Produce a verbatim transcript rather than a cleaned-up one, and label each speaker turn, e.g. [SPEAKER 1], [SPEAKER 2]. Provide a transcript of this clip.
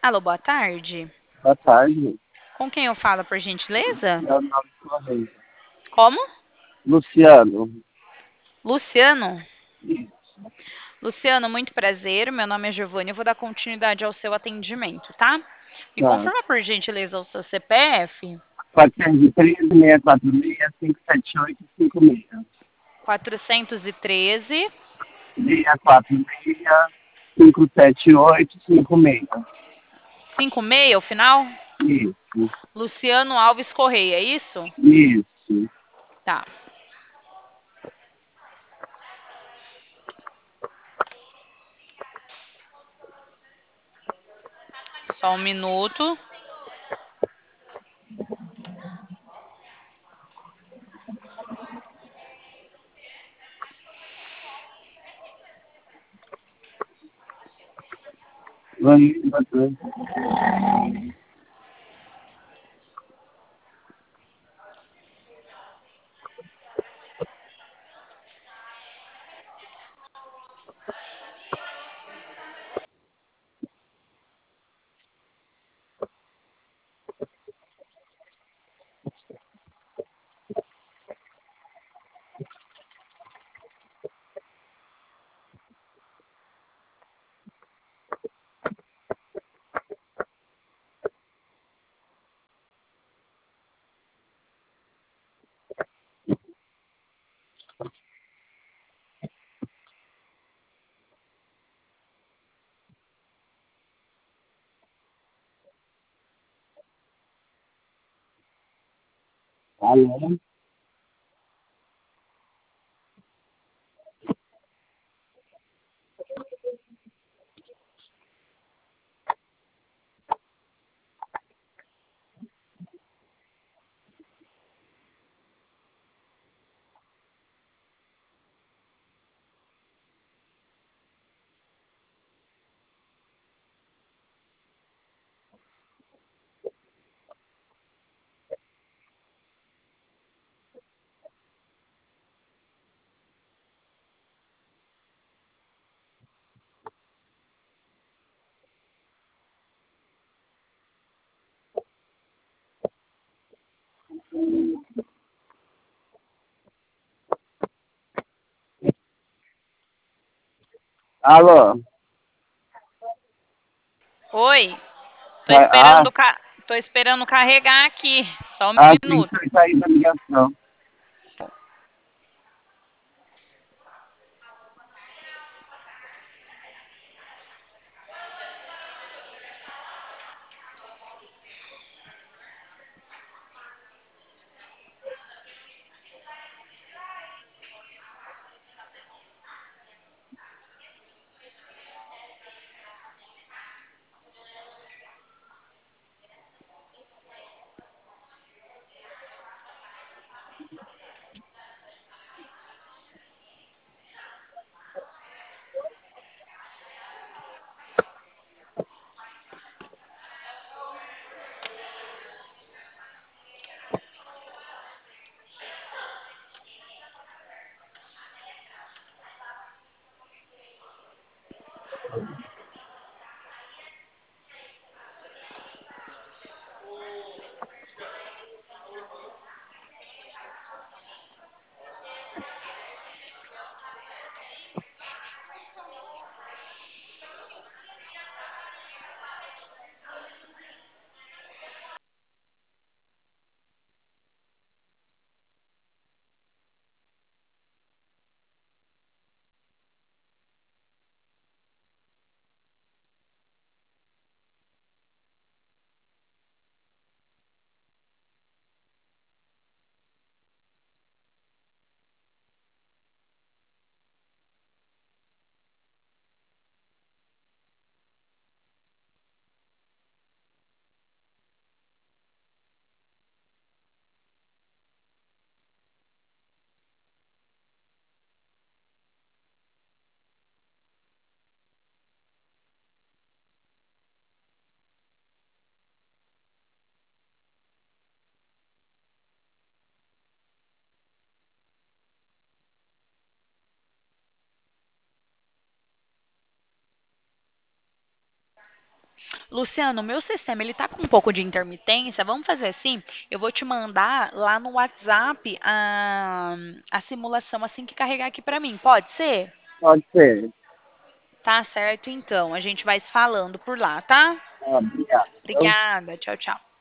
[SPEAKER 1] Alô, boa tarde.
[SPEAKER 2] Boa tarde.
[SPEAKER 1] Com quem eu falo, por gentileza?
[SPEAKER 2] Meu nome é Correia.
[SPEAKER 1] Como?
[SPEAKER 2] Luciano.
[SPEAKER 1] Luciano.
[SPEAKER 2] Isso.
[SPEAKER 1] Luciano, muito prazer. Meu nome é Giovanni. Eu vou dar continuidade ao seu atendimento, tá? Me
[SPEAKER 2] Tá.
[SPEAKER 1] confirma, por gentileza, o seu C P F.
[SPEAKER 2] quatrocentos e treze, seiscentos e quarenta e seis, cinco sete oito, cinco seis.
[SPEAKER 1] quatrocentos e treze.
[SPEAKER 2] seiscentos e quarenta e seis, cinco sete oito, cinco seis.
[SPEAKER 1] cinco seis, o final?
[SPEAKER 2] Isso.
[SPEAKER 1] Luciano Alves Correia, é isso?
[SPEAKER 2] Isso.
[SPEAKER 1] Tá. Só um minuto.
[SPEAKER 2] Vai, vai. Alô? Alô?
[SPEAKER 1] Oi. Tô
[SPEAKER 2] Vai- Ah,
[SPEAKER 1] esperando, ca... Tô esperando carregar aqui. Só um
[SPEAKER 2] ah, sim,
[SPEAKER 1] minuto.
[SPEAKER 2] foi sair da ligação.
[SPEAKER 1] Luciano, meu sistema ele tá com um pouco de intermitência. Vamos fazer assim? Eu vou te mandar lá no WhatsApp a, a simulação assim que carregar aqui para mim. Pode ser?
[SPEAKER 2] Pode ser.
[SPEAKER 1] Tá certo, então. A gente vai se falando por lá, tá?
[SPEAKER 2] Ah, obrigado.
[SPEAKER 1] Obrigada. Tchau, tchau.